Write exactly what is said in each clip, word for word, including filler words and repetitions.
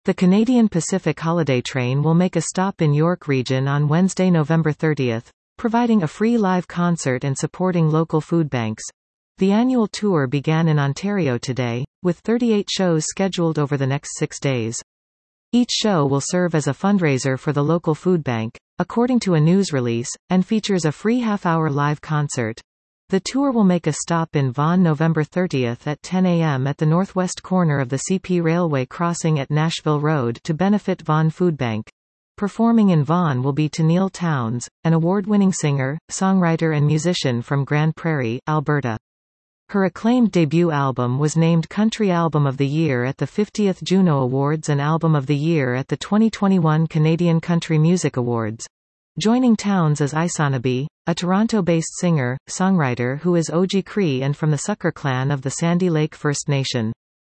The Canadian Pacific Holiday Train will make a stop in York Region on Wednesday, November thirtieth, providing a free live concert and supporting local food banks. The annual tour began in Ontario today, with thirty-eight shows scheduled over the next six days. Each show will serve as a fundraiser for the local food bank, according to a news release, and features a free half-hour live concert. The tour will make a stop in Vaughan November thirtieth at ten a m at the northwest corner of the C P Railway crossing at Nashville Road to benefit Vaughan Food Bank. Performing in Vaughan will be Tenille Townes, an award-winning singer, songwriter and musician from Grande Prairie, Alberta. Her acclaimed debut album was named Country Album of the Year at the fiftieth Juno Awards and Album of the Year at the twenty twenty-one Canadian Country Music Awards. Joining Townes is Isanabi, a Toronto-based singer, songwriter who is Oji Cree and from the Sucker Clan of the Sandy Lake First Nation.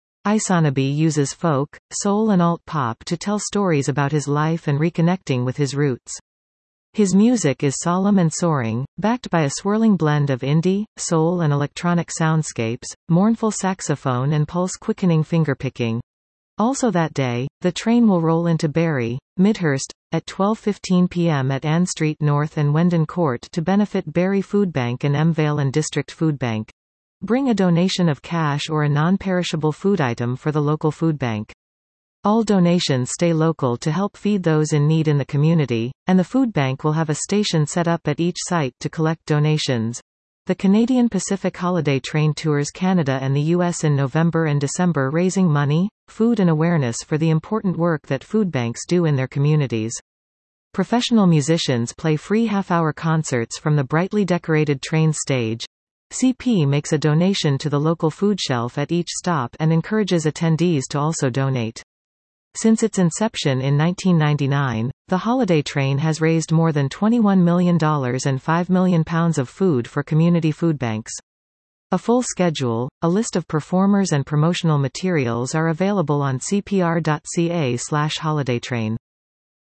Isanabi uses folk, soul and alt-pop to tell stories about his life and reconnecting with his roots. His music is solemn and soaring, backed by a swirling blend of indie, soul and electronic soundscapes, mournful saxophone and pulse-quickening fingerpicking. Also that day, the train will roll into Barrie, Midhurst, at twelve fifteen p m at Ann Street North and Wendon Court to benefit Barrie Food Bank and M Vale and District Food Bank. Bring a donation of cash or a non-perishable food item for the local food bank. All donations stay local to help feed those in need in the community, and the food bank will have a station set up at each site to collect donations. The Canadian Pacific Holiday Train tours Canada and the U S in November and December, raising money, food and awareness for the important work that food banks do in their communities. Professional musicians play free half-hour concerts from the brightly decorated train stage. C P makes a donation to the local food shelf at each stop and encourages attendees to also donate. Since its inception in nineteen ninety-nine, the Holiday Train has raised more than twenty-one million dollars and five million pounds of food for community food banks. A full schedule, a list of performers and promotional materials are available on c p r dot c a slash holiday train.